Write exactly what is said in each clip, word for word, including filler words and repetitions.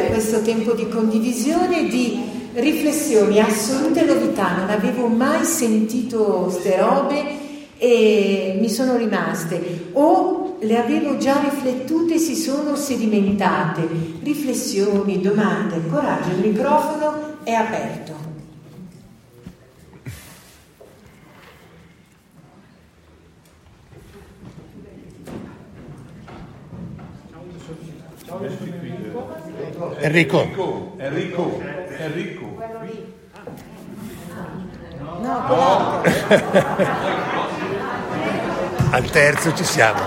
questo tempo di condivisione, di riflessioni, assolute novità. Non avevo mai sentito ste robe e mi sono rimaste, o le avevo già riflettute e si sono sedimentate. Riflessioni, domande, coraggio, il microfono è aperto. Enrico. Enrico. Enrico. No, quell'altro. Al terzo ci siamo.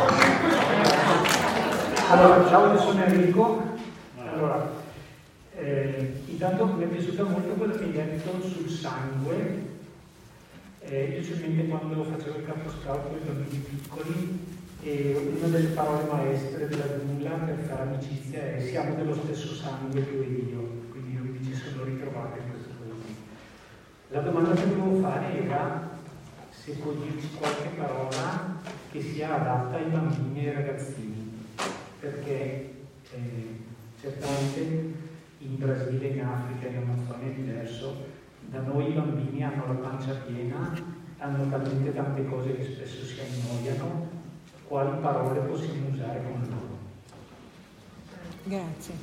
Allora, ciao, io sono Enrico. Allora, eh, intanto mi è piaciuta molto quello che hai detto sul sangue. Eh, io solamente quando facevo il capo scout con i bambini piccoli, e una delle parole maestre della Dula per fare amicizia è: siamo dello stesso sangue tu e io. Quindi io mi ci sono ritrovato in questo punto. La domanda che volevo fare era se puoi dirci qualche parola che sia adatta ai bambini e ai ragazzini, perché eh, certamente in Brasile, in Africa, in Amazzonia è diverso. Da noi i bambini hanno la pancia piena, hanno talmente tante cose che spesso si annoiano. Quali parole possiamo usare con loro? Grazie.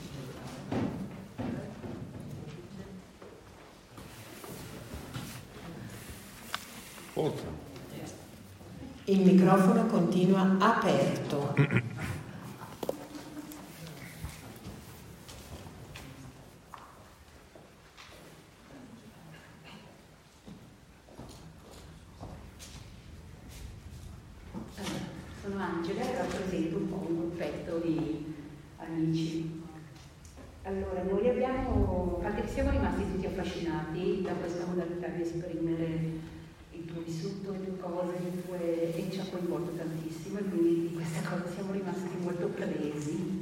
Il microfono continua aperto. Sono Angela e rappresento un po' un gruppetto di amici. Allora, noi abbiamo, infatti siamo rimasti tutti affascinati da questa modalità di esprimere il tuo vissuto, le tue cose, le tue, e ci ha coinvolto tantissimo, e quindi di questa cosa siamo rimasti molto presi.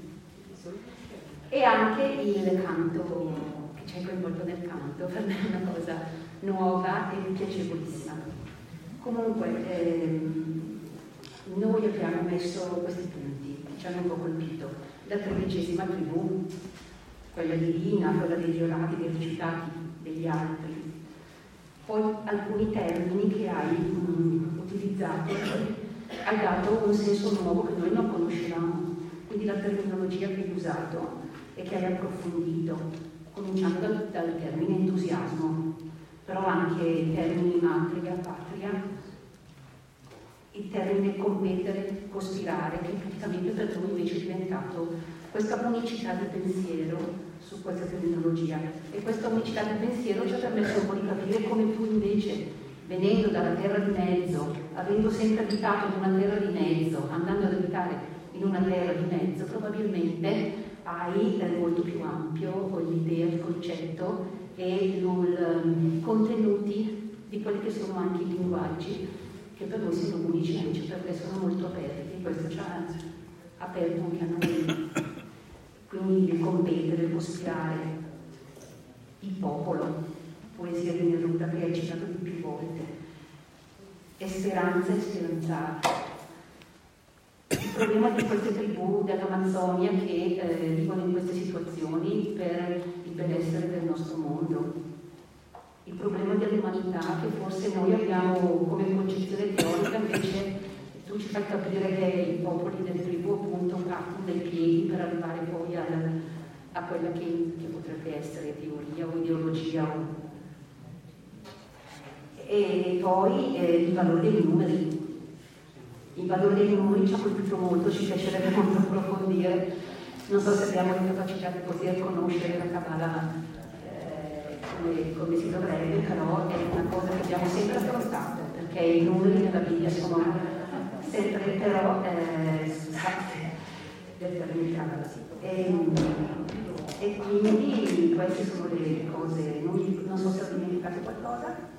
E anche il canto, che ci hai coinvolto nel canto, per me è una cosa nuova e piacevolissima. Comunque, ehm, noi abbiamo messo questi punti che ci hanno un po' colpito: la tredicesima tribù, quella divina, quella degli orati, dei rifiutati, degli altri. Poi alcuni termini che hai mh, utilizzato, hai dato un senso nuovo che noi non conoscevamo, quindi la terminologia che hai usato e che hai approfondito, cominciando dal, dal termine entusiasmo, però anche i termini matria, patria, il termine competere, cospirare, che praticamente per noi invece è diventato questa unicità di pensiero su questa terminologia. E questa unicità di pensiero ci ha permesso un po' di capire come tu invece, venendo dalla terra di mezzo, avendo sempre abitato in una terra di mezzo, andando ad abitare in una terra di mezzo, probabilmente hai eh, molto più ampio l'idea, il concetto e i um, contenuti di quelli che sono anche i linguaggi, che per noi sono unici invece perché sono molto aperti. Questo ci ha aperto anche a noi. Quindi il competere, il cospirare, il popolo, poesia di Neruda che hai citato di più volte, e speranza e speranzare. Il problema di queste tribù dell'Amazzonia che eh, vivono in queste situazioni per il benessere del nostro mondo. Il problema dell'umanità che forse noi abbiamo come concezione teorica, invece tu ci fai capire che i popoli delle tribù appunto partono dai piedi per arrivare poi al, a quella che, che potrebbe essere teoria o ideologia. O... E poi eh, il valore dei numeri. Il valore dei numeri ci ha colpito molto, ci piacerebbe molto approfondire. Non so se abbiamo la capacità di poter conoscere la Kabbalah eh, come, come si dovrebbe, però è una cosa che abbiamo sempre affrontato, perché i numeri nella Bibbia sono sempre, però, eh, scusate, determinati. E, e quindi queste sono le cose, non, non so se ho dimenticato qualcosa.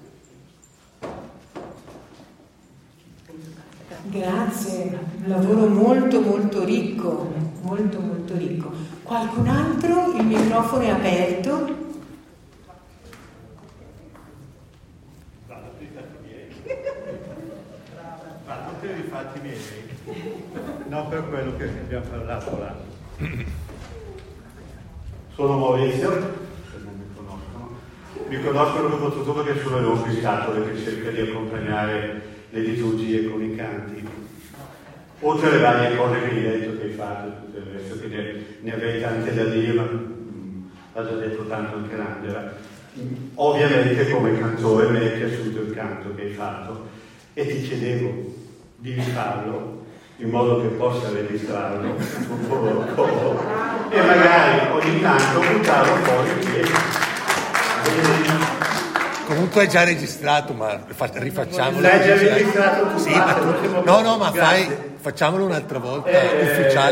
Grazie, un lavoro molto molto ricco, molto molto ricco. Qualcun altro? Il microfono è aperto. Vado per i fatti miei. Vado per i fatti miei. No, per quello che abbiamo parlato là. Sono Maurizio, se non mi conoscono. Mi conoscono soprattutto perché sono il rompiscatole che cerca di accompagnare le liturgie con i canti. Oltre alle varie cose che hai detto, che hai fatto, tutto il resto, che ne, ne avevi tante da dire, ma mh, ha già detto tanto anche l'Angela. Ovviamente come cantore mi è piaciuto il canto che hai fatto e ti chiedevo di rifarlo in modo che possa registrarlo e magari ogni tanto buttarlo fuori in chiesa. Comunque è già registrato, ma rifacciamolo. L'hai già registrato tu? Sì, ma tu... No, no, ma fai... facciamolo un'altra volta, eh, ufficiale.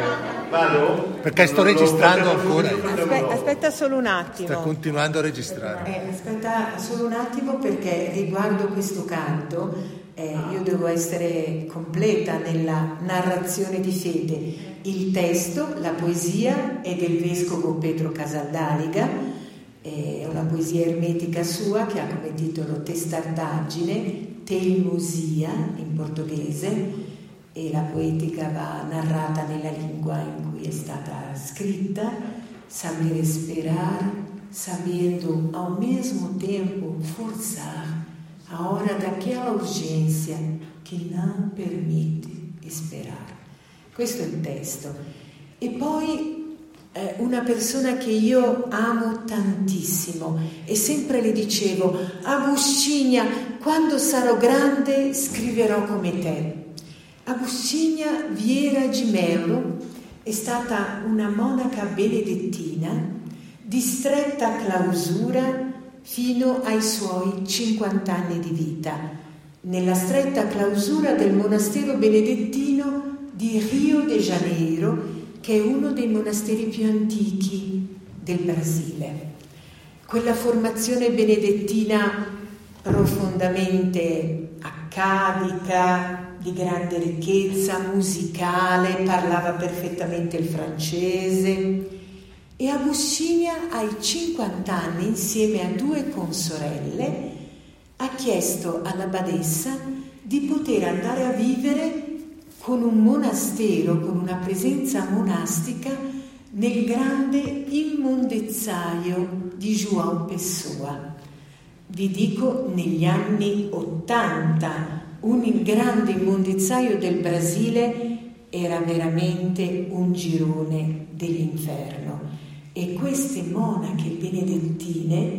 Vado? Perché sto registrando ancora. Aspetta, aspetta solo un attimo. Sta continuando a registrare. Eh, aspetta solo un attimo perché riguardo questo canto eh, io devo essere completa nella narrazione di fede. Il testo, la poesia è del vescovo Pedro Casaldaliga. È una poesia ermetica sua che ha come titolo Testardaggine, Teimosia in portoghese, e la poetica va narrata nella lingua in cui è stata scritta. Saber esperar, sabendo ao mesmo tempo forçar a hora daquela urgência che non permette esperar. Questo è il testo. E poi una persona che io amo tantissimo e sempre le dicevo: Agustina, quando sarò grande scriverò come te. Agustina Vieira de Mello è stata una monaca benedettina di stretta clausura fino ai suoi cinquanta anni di vita, nella stretta clausura del monastero benedettino di Rio de Janeiro, che è uno dei monasteri più antichi del Brasile. Quella formazione benedettina profondamente accadica, di grande ricchezza musicale, parlava perfettamente il francese, e Agustina ai cinquanta anni, insieme a due consorelle, ha chiesto alla badessa di poter andare a vivere con un monastero, con una presenza monastica nel grande immondezzaio di João Pessoa. Vi dico, negli anni ottanta, un grande immondezzaio del Brasile era veramente un girone dell'inferno. E queste monache benedettine,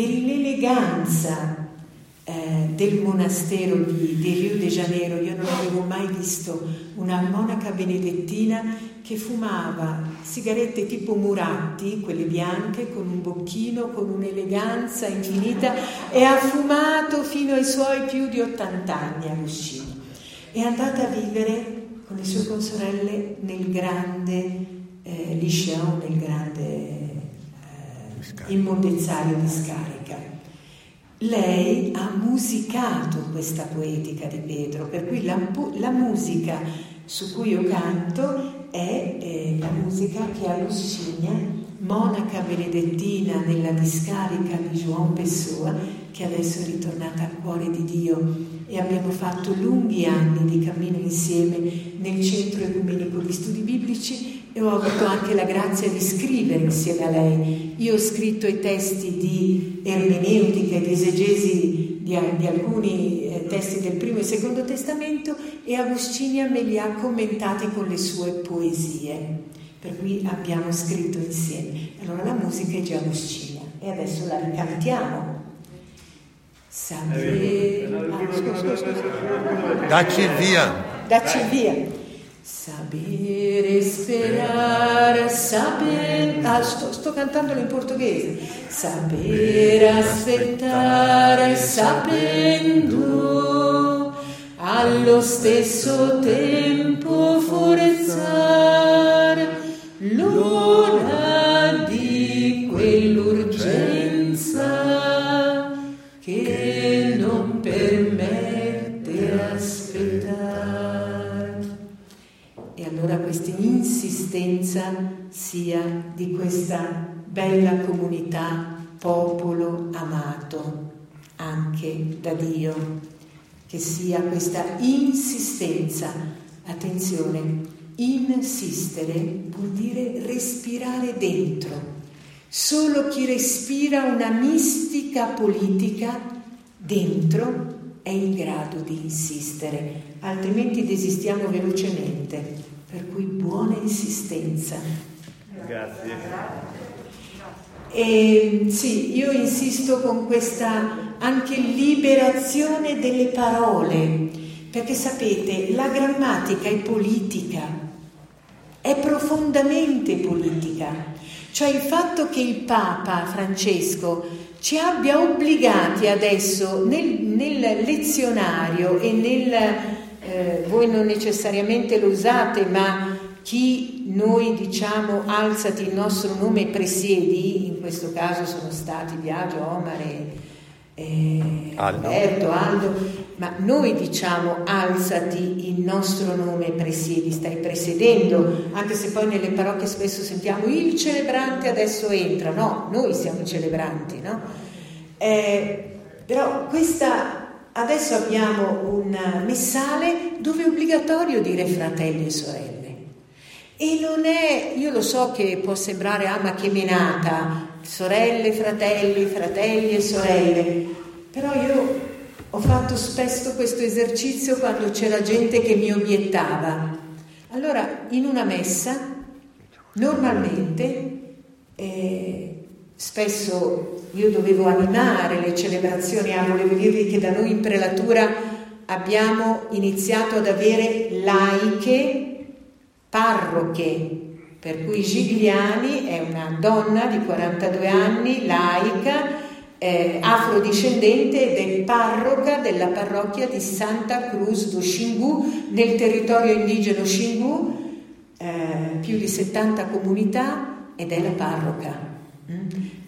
dell'eleganza Eh, del monastero di, di Rio de Janeiro, io non avevo mai visto una monaca benedettina che fumava sigarette tipo Muratti, quelle bianche, con un bocchino, con un'eleganza infinita, e ha fumato fino ai suoi più di ottanta anni. Agustina è andata a vivere con le sue consorelle nel grande eh, liceo, nel grande eh, immondezzario di Scarica. Lei ha musicato questa poetica di Pedro, per cui la, la musica su cui io canto è eh, la musica che Agustina, monaca benedettina nella discarica di João Pessoa, che adesso è ritornata al cuore di Dio, e abbiamo fatto lunghi anni di cammino insieme nel Centro Ecumenico di Studi Biblici, e ho avuto anche la grazia di scrivere insieme a lei. Io ho scritto i testi di ermeneutica e di esegesi di, di alcuni eh, testi del Primo e Secondo Testamento, e Agustina me li ha commentati con le sue poesie, per cui abbiamo scritto insieme. Allora la musica è di Agustina e adesso la ricantiamo. Sapere... Ah, scusa, scusa, scusa. Dacci il via. Dacci il via. Sapere esperar, saber... Ah, sto, sto cantandolo in portoghese. Saper aspettare sapendo, allo stesso tempo forzar l'ora di quell'urgenza che non permette aspettare. E allora questa insistenza sia di questa bella comunità, popolo amato anche da Dio, che sia questa insistenza. Attenzione, insistere vuol dire respirare dentro, Solo chi respira una mistica politica dentro è in grado di insistere, altrimenti desistiamo velocemente. Per cui buona insistenza. Grazie. E sì, io insisto con questa anche liberazione delle parole, perché sapete, la grammatica è politica, è profondamente politica. Cioè il fatto che il Papa Francesco ci abbia obbligati adesso nel, nel lezionario e nel, eh, voi non necessariamente lo usate, ma chi noi diciamo alzati il nostro nome e presiedi, in questo caso sono stati Biagio, Omar e eh, Aldo. Alberto, Aldo, ma noi diciamo alzati il nostro nome e presiedi, stai presiedendo, anche se poi nelle parrocchie spesso sentiamo il celebrante adesso entra, no, noi siamo i celebranti, no? Eh, però questa, adesso abbiamo un messale dove è obbligatorio dire fratelli e sorelle. E non è, io lo so che può sembrare, ah ma che menata, sorelle, fratelli, fratelli e sorelle, però io ho fatto spesso questo esercizio quando c'era gente che mi obiettava. Allora, in una messa, normalmente, eh, spesso io dovevo animare le celebrazioni, ah, volevo dirvi che da noi in prelatura abbiamo iniziato ad avere laiche, parroche, per cui Gigliani è una donna di quarantadue anni, laica, eh, afrodiscendente ed è parroca della parrocchia di Santa Cruz do Xingu nel territorio indigeno Xingu, eh, più di settanta comunità, ed è la parroca, mm?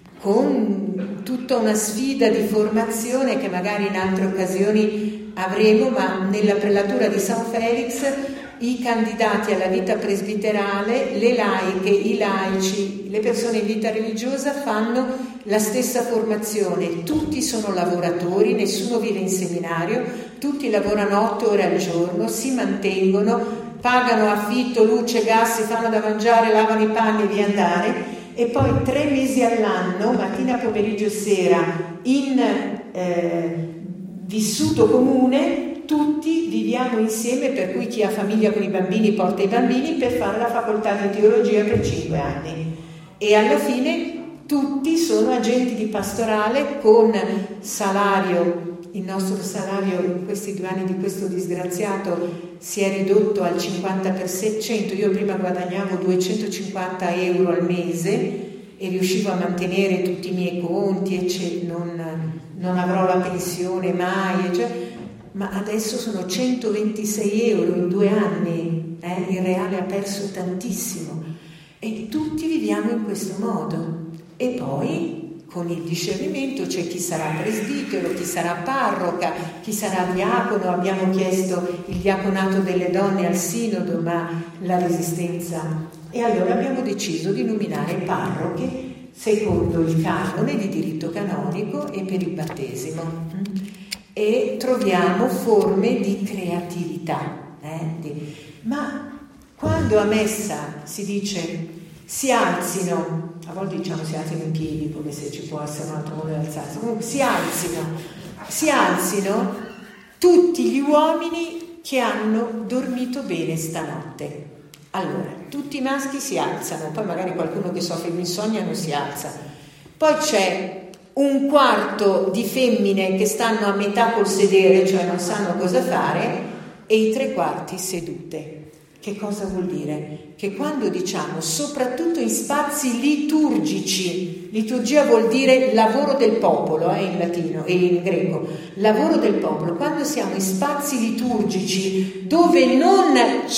con tutta una sfida di formazione che magari in altre occasioni avremo, ma nella prelatura di San Felix i candidati alla vita presbiterale, le laiche, i laici, le persone in vita religiosa fanno la stessa formazione, tutti sono lavoratori, nessuno vive in seminario, tutti lavorano otto ore al giorno, si mantengono, pagano affitto, luce, gas, si fanno da mangiare, lavano i panni e via andare, e poi tre mesi all'anno, mattina, pomeriggio e sera, in eh, vissuto comune, tutti viviamo insieme, per cui chi ha famiglia con i bambini porta i bambini per fare la facoltà di teologia per cinque anni, e alla fine tutti sono agenti di pastorale con salario. Il nostro salario in questi due anni di questo disgraziato si è ridotto al cinquanta per cento. Io prima guadagnavo duecentocinquanta euro al mese e riuscivo a mantenere tutti i miei conti, e non, non avrò la pensione mai, cioè, ma adesso sono centoventisei euro in due anni, eh? Il reale ha perso tantissimo, e tutti viviamo in questo modo. E poi con il discernimento c'è chi sarà presbitero, chi sarà parroca, chi sarà diacono. Abbiamo chiesto il diaconato delle donne al sinodo, ma la resistenza, e allora abbiamo deciso di nominare parroche secondo il canone di diritto canonico e per il battesimo. E troviamo forme di creatività, eh? di... ma quando a messa si dice si alzino, a volte diciamo si alzino in piedi come se ci può essere un altro modo di alzarsi, comunque si alzino, si alzino tutti gli uomini che hanno dormito bene stanotte. Allora, tutti i maschi si alzano, poi magari qualcuno che soffre di insonnia non si alza, poi c'è un quarto di femmine che stanno a metà col sedere, cioè non sanno cosa fare, e i tre quarti sedute. Che cosa vuol dire? Che quando diciamo, soprattutto in spazi liturgici, liturgia vuol dire lavoro del popolo, eh, in latino e in greco, lavoro del popolo, quando siamo in spazi liturgici dove non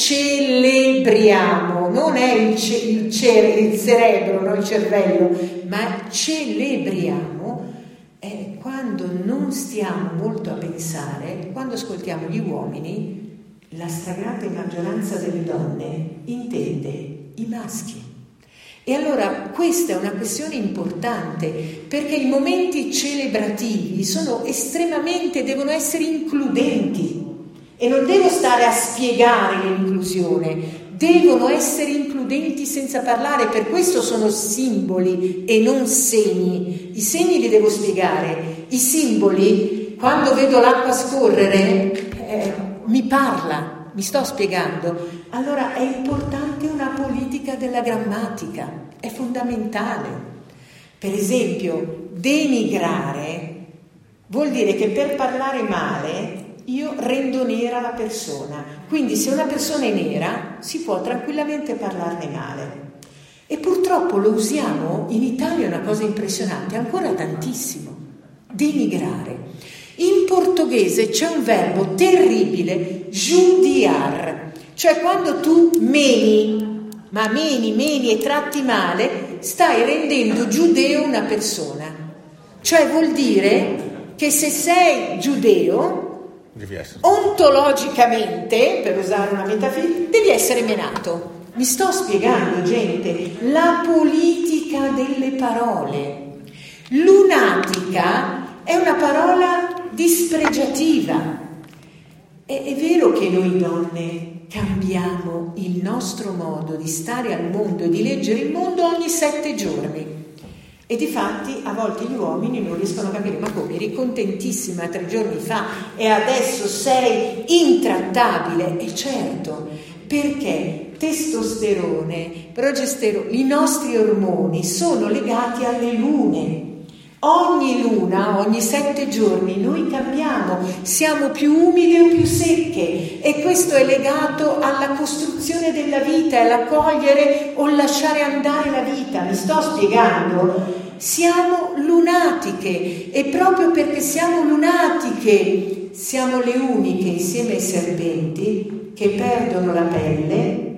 celebriamo, non è il, ce- il, ce- il cerebro, no, il cervello, ma celebriamo, è quando non stiamo molto a pensare, quando ascoltiamo gli uomini. La stragrande maggioranza delle donne intende i maschi. E allora questa è una questione importante, perché i momenti celebrativi sono estremamente, devono essere includenti, e non devo stare a spiegare l'inclusione, devono essere includenti senza parlare, per questo sono simboli e non segni. I segni li devo spiegare, i simboli, quando vedo l'acqua scorrere, eh, mi parla, mi sto spiegando. Allora è importante una politica della grammatica, è fondamentale. Per esempio, denigrare vuol dire che per parlare male io rendo nera la persona, quindi se una persona è nera si può tranquillamente parlarne male. E purtroppo lo usiamo in Italia, è una cosa impressionante, ancora tantissimo, denigrare. In portoghese c'è un verbo terribile, judiar, cioè quando tu meni, ma meni, meni e tratti male, stai rendendo giudeo una persona. Cioè vuol dire che se sei giudeo, ontologicamente, per usare una metafisica, devi essere menato. Mi sto spiegando, gente, la politica delle parole. Lunatica è una parola dispregiativa. È, è vero che noi donne cambiamo il nostro modo di stare al mondo e di leggere il mondo ogni sette giorni. E difatti a volte gli uomini non riescono a capire, ma come, eri contentissima tre giorni fa e adesso sei intrattabile? E certo, perché testosterone, progesterone, i nostri ormoni sono legati alle lune. Ogni luna, ogni sette giorni noi cambiamo, siamo più umide o più secche, e questo è legato alla costruzione della vita, all'accogliere o lasciare andare la vita. Mi sto spiegando? Siamo lunatiche, e proprio perché siamo lunatiche siamo le uniche, insieme ai serpenti, che perdono la pelle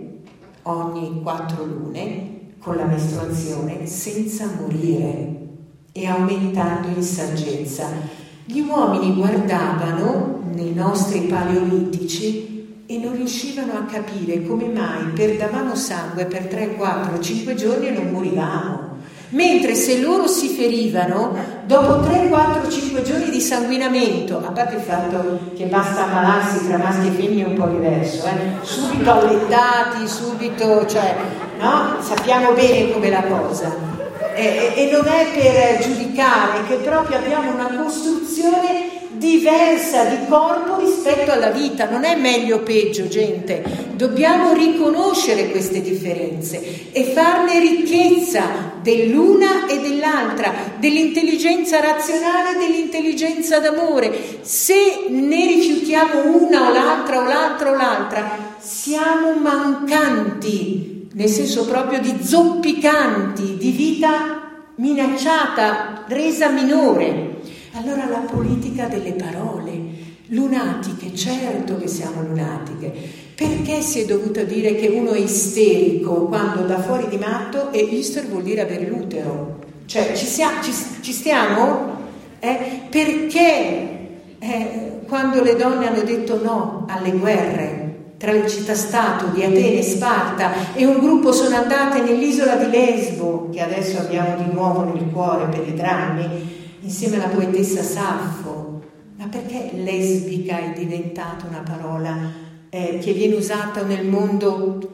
ogni quattro lune con la mestruazione senza morire e aumentando in saggezza. Gli uomini guardavano nei nostri paleolitici e non riuscivano a capire come mai perdavamo sangue per tre, quattro, cinque giorni e non morivamo. Mentre se loro si ferivano, dopo tre, quattro, cinque giorni di sanguinamento, a parte il fatto che basta ammalarsi tra maschi e femmine è un po' diverso, eh? subito allettati, subito, cioè, no? Sappiamo bene com'è la cosa. E, e non è per giudicare, che proprio abbiamo una costruzione diversa di corpo rispetto alla vita. Non è meglio o peggio, gente, dobbiamo riconoscere queste differenze e farne ricchezza dell'una e dell'altra, dell'intelligenza razionale e dell'intelligenza d'amore. Se ne rifiutiamo una o l'altra o l'altra o l'altra, siamo mancanti, nel senso proprio di zoppicanti, di vita minacciata, resa minore. Allora la politica delle parole, lunatiche, certo che siamo lunatiche. Perché si è dovuto dire che uno è isterico quando da fuori di matto, e ister vuol dire avere l'utero? Cioè ci, sia, ci, ci stiamo? Eh? Perché eh, quando le donne hanno detto no alle guerre tra le città-stato di Atene e Sparta, e un gruppo sono andate nell'isola di Lesbo, che adesso abbiamo di nuovo nel cuore per i drammi, insieme alla poetessa Saffo. Ma perché lesbica è diventata una parola eh, che viene usata nel mondo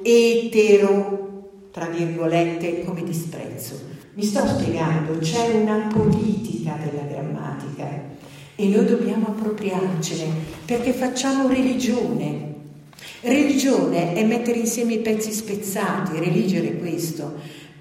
etero, tra virgolette, come disprezzo? Mi sto spiegando, c'è una politica della grammatica e noi dobbiamo appropriarcene, perché facciamo religione. Religione è mettere insieme i pezzi spezzati, religere questo,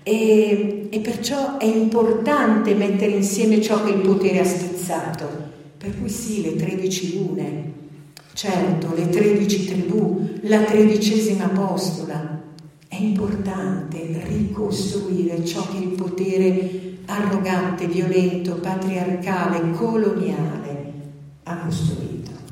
e, e perciò è importante mettere insieme ciò che il potere ha spezzato. Per cui sì, le tredici lune, certo, le tredici tribù, la tredicesima apostola. È importante ricostruire ciò che il potere arrogante, violento, patriarcale, coloniale ha costruito.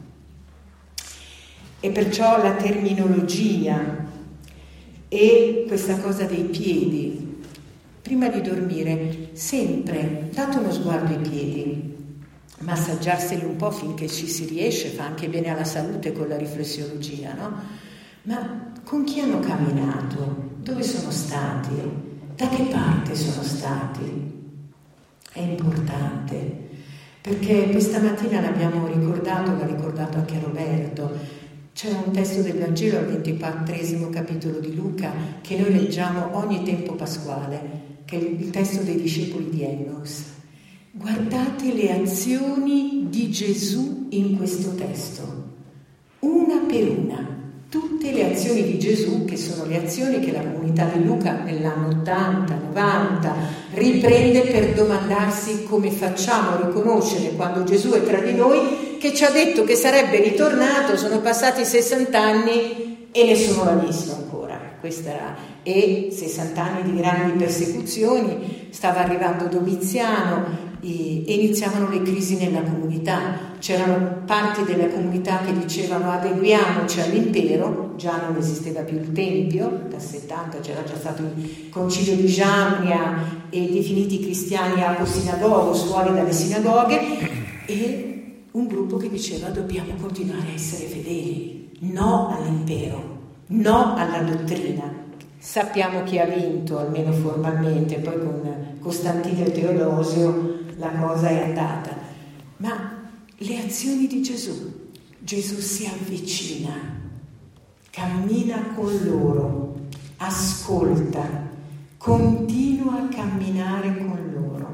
E perciò la terminologia e questa cosa dei piedi. Prima di dormire, sempre date uno sguardo ai piedi, massaggiarseli un po' finché ci si riesce, fa anche bene alla salute con la riflessiologia, no? Ma con chi hanno camminato? Dove sono stati? Da che parte sono stati? È importante, perché questa mattina l'abbiamo ricordato, l'ha ricordato anche Roberto, C'è un testo del Vangelo al ventiquattresimo capitolo di Luca che noi leggiamo ogni tempo pasquale, che è il testo dei discepoli di Emmaus. Guardate le azioni di Gesù in questo testo, una per una. Tutte le azioni di Gesù, che sono le azioni che la comunità di Luca nell'anno ottanta novanta riprende per domandarsi come facciamo a riconoscere quando Gesù è tra di noi, che ci ha detto che sarebbe ritornato, sono passati sessanta anni e nessuno l'ha visto ancora. Questa era, e sessanta anni di grandi persecuzioni, stava arrivando Domiziano e iniziavano le crisi nella comunità. C'erano parti della comunità che dicevano adeguiamoci all'impero, già non esisteva più il Tempio, dal settanta c'era già stato il concilio di Jamnia e definiti cristiani aposinagogos, fuori dalle sinagoghe, e un gruppo che diceva dobbiamo continuare a essere fedeli, no all'impero, no alla dottrina. Sappiamo chi ha vinto, almeno formalmente, poi con Costantino e Teodosio la cosa è andata. Ma le azioni di Gesù, Gesù si avvicina, cammina con loro, ascolta, continua a camminare con loro.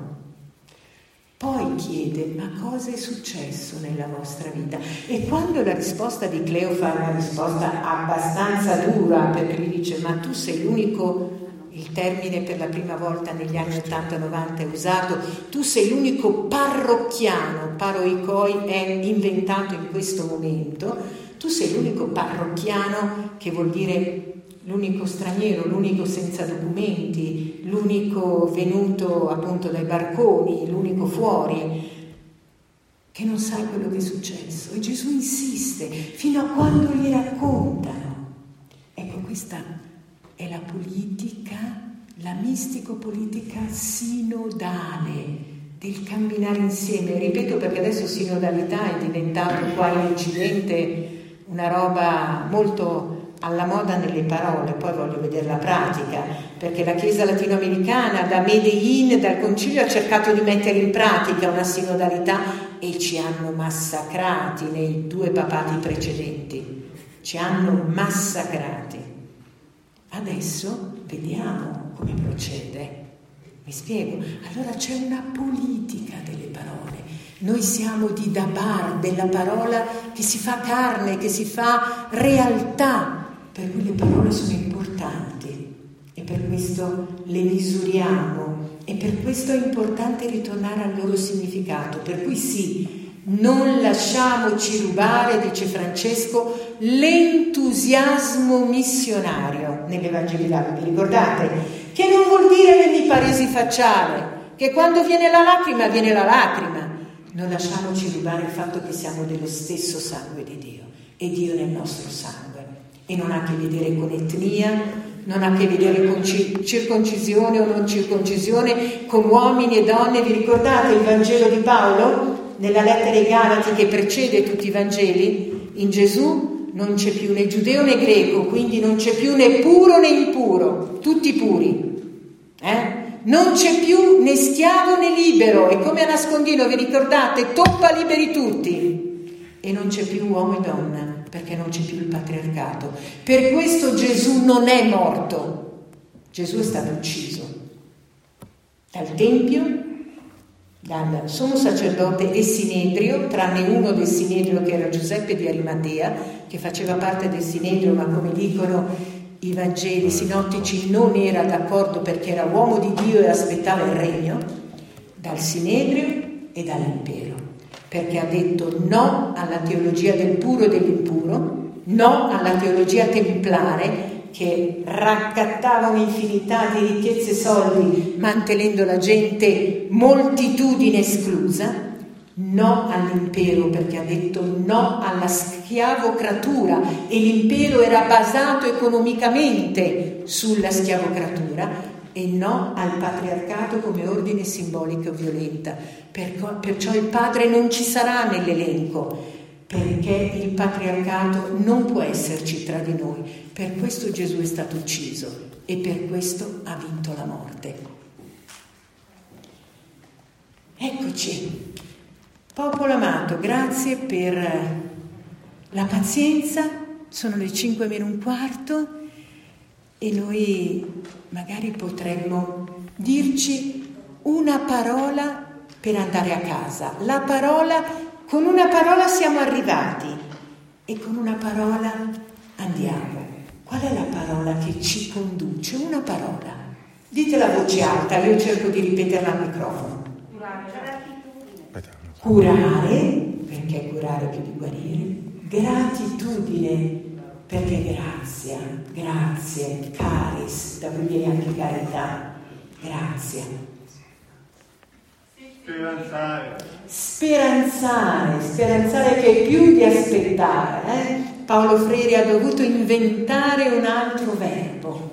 Poi chiede, ma cosa è successo nella vostra vita? E quando la risposta di Cleofa è una risposta abbastanza dura, perché gli dice, ma tu sei l'unico, il termine per la prima volta negli anni ottanta novanta è usato, tu sei l'unico parrocchiano, paroikoi è inventato in questo momento, tu sei l'unico parrocchiano, che vuol dire l'unico straniero, l'unico senza documenti, l'unico venuto appunto dai barconi, l'unico fuori, che non sa quello che è successo. E Gesù insiste fino a quando gli raccontano. Ecco, questa è la politica, la mistico-politica sinodale, del camminare insieme. Ripeto perché adesso sinodalità è diventato qua in Occidente una roba molto alla moda nelle parole, poi voglio vedere la pratica, perché la Chiesa latinoamericana da Medellin, dal Concilio, ha cercato di mettere in pratica una sinodalità e ci hanno massacrati nei due papati precedenti, ci hanno massacrati. Adesso vediamo come procede. Mi spiego? Allora c'è una politica delle parole. Noi siamo di Dabar, della parola che si fa carne, che si fa realtà. Per cui le parole sono importanti e per questo le misuriamo e per questo è importante ritornare al loro significato. Per cui sì, non lasciamoci rubare, dice Francesco, l'entusiasmo missionario nell'Evangelizzazione. Vi ricordate? Che non vuol dire venni paresi facciale, che quando viene la lacrima viene la lacrima. Non lasciamoci rubare il fatto che siamo dello stesso sangue di Dio e Dio nel nostro sangue. E non ha a che vedere con etnia, non ha a che vedere con circoncisione o non circoncisione, con uomini e donne. Vi ricordate il Vangelo di Paolo? Nella lettera ai Galati che precede tutti i Vangeli? In Gesù non c'è più né giudeo né greco, quindi non c'è più né puro né impuro, tutti puri. Eh? Non c'è più né schiavo né libero, e come a nascondino, vi ricordate? Toppa liberi tutti. E non c'è più uomo e donna, perché non c'è più il patriarcato. Per questo Gesù non è morto, Gesù è stato ucciso dal Tempio, dal sommo sacerdote e Sinedrio, tranne uno del Sinedrio che era Giuseppe di Arimatea, che faceva parte del Sinedrio, ma come dicono i Vangeli sinottici non era d'accordo perché era uomo di Dio e aspettava il regno, dal Sinedrio e dall'impero. Perché ha detto no alla teologia del puro e dell'impuro, no alla teologia templare che raccattava un'infinità di ricchezze e soldi mantenendo la gente moltitudine esclusa, no all'impero perché ha detto no alla schiavocratura e l'impero era basato economicamente sulla schiavocratura, e no al patriarcato come ordine simbolico violenta. Perciò il padre non ci sarà nell'elenco, perché il patriarcato non può esserci tra di noi. Per questo Gesù è stato ucciso e per questo ha vinto la morte. Eccoci, popolo amato, grazie per la pazienza sono le cinque meno un quarto e noi magari potremmo dirci una parola per andare a casa. La parola, con una parola siamo arrivati e con una parola andiamo. Qual è la parola che ci conduce? Una parola. Ditela a voce alta, io cerco di ripeterla al microfono. Curare, perché curare più di guarire. Gratitudine, perché grazia, grazie, caris, da cui viene anche carità, grazia. Speranzare. Speranzare, speranzare che è più di aspettare. Eh? Paolo Freire ha dovuto inventare un altro verbo.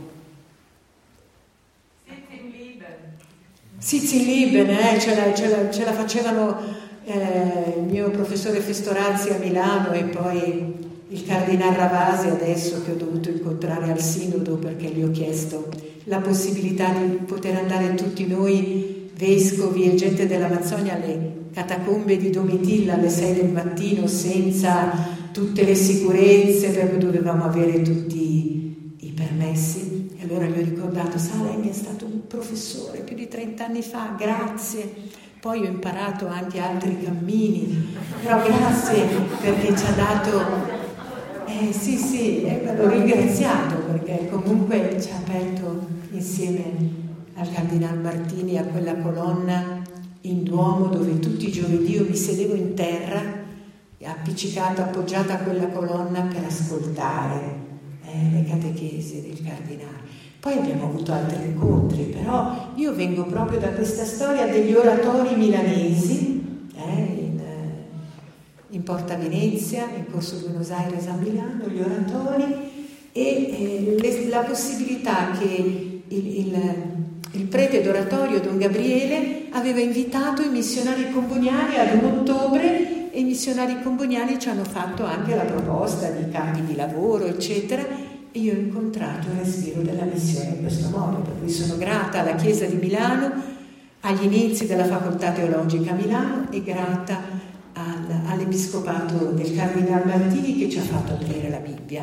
Sitzen lieben, eh? ce, la, ce, la, ce la facevano eh, il mio professore Festorazzi a Milano e poi il cardinale Ravasi adesso, che ho dovuto incontrare al sinodo perché gli ho chiesto la possibilità di poter andare tutti noi vescovi e gente dell'Amazzonia alle catacombe di Domitilla alle sei del mattino senza tutte le sicurezze, perché dovevamo avere tutti i permessi. E allora gli ho ricordato: sa, lei mi è stato un professore più di trent'anni fa, grazie. Poi ho imparato anche altri cammini, però grazie perché ci ha dato, eh sì sì, eh, l'ho ringraziato perché comunque ci ha aperto insieme al Cardinal Martini a quella colonna in Duomo dove tutti i giovedì io mi sedevo in terra, appiccicata, appoggiata a quella colonna per ascoltare eh, le catechesi del Cardinale. Poi abbiamo avuto altri incontri, però io vengo proprio da questa storia degli oratori milanesi, eh, in, in Porta Venezia, in Corso Buenos Aires a Milano, gli oratori, e eh, le, la possibilità che il, il, il prete d'oratorio Don Gabriele aveva invitato i missionari comboniani ad un ottobre, e i missionari comboniani ci hanno fatto anche la proposta di campi di lavoro, eccetera. E io ho incontrato il respiro della missione in questo modo, per cui sono grata alla Chiesa di Milano, agli inizi della Facoltà Teologica a Milano, e grata al, all'Episcopato del Cardinal Martini che ci ha fatto aprire la Bibbia.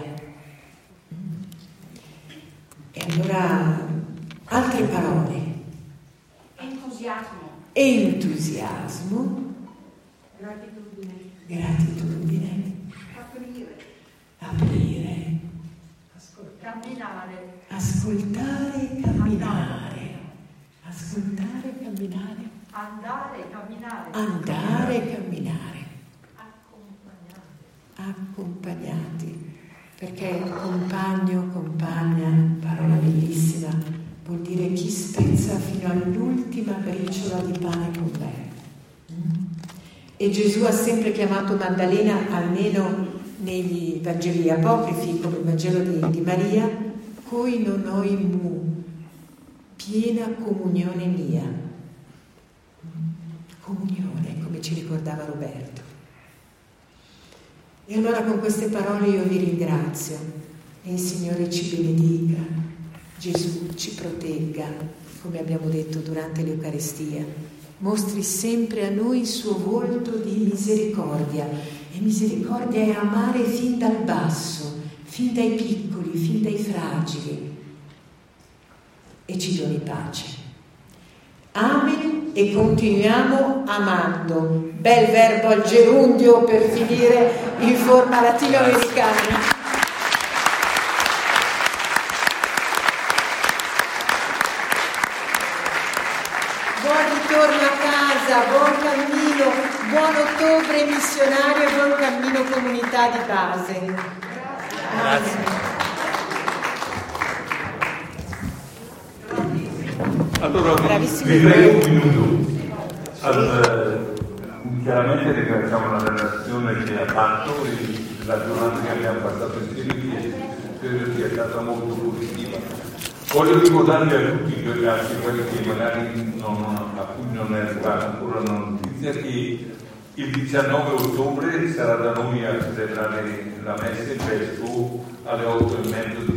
E allora, altre parole. Entusiasmo. Entusiasmo. Gratitudine. Gratitudine. Aprire. Aprire. Camminare. Ascoltare e camminare. Ascoltare e camminare. Andare e camminare. Andare e camminare. Accompagnare. Accompagnati. Perché compagno, compagna, parola bellissima, vuol dire chi spezza fino all'ultima briciola di pane con me. E Gesù ha sempre chiamato Maddalena, almeno negli Vangeli apocrifi, come il Vangelo di, di Maria, coi nonoi mu, piena comunione mia. Comunione, come ci ricordava Roberto. E allora con queste parole io vi ringrazio e il Signore ci benedica, Gesù ci protegga, come abbiamo detto durante l'Eucaristia, mostri sempre a noi il suo volto di misericordia. E misericordia è amare fin dal basso, fin dai piccoli, fin dai fragili, e ci doni pace. Amen, e continuiamo amando. Bel verbo al gerundio per finire in forma latinoamericana. Buon ritorno a casa, buon cammino, buon ottobre missionario e buon cammino comunità di base. Grazie. Allora, Bravissimo. vivrei un minuto. Allora, chiaramente ringraziamo la relazione che ha fatto e la giornata che abbiamo passato insieme, che credo sia stata molto positiva. Voglio ricordarvi a tutti gli altri, quelli che magari non, a cui non è arrivata ancora la notizia, che il diciannove ottobre sarà da noi a celebrare la messa in Vescovo alle otto e mezzo di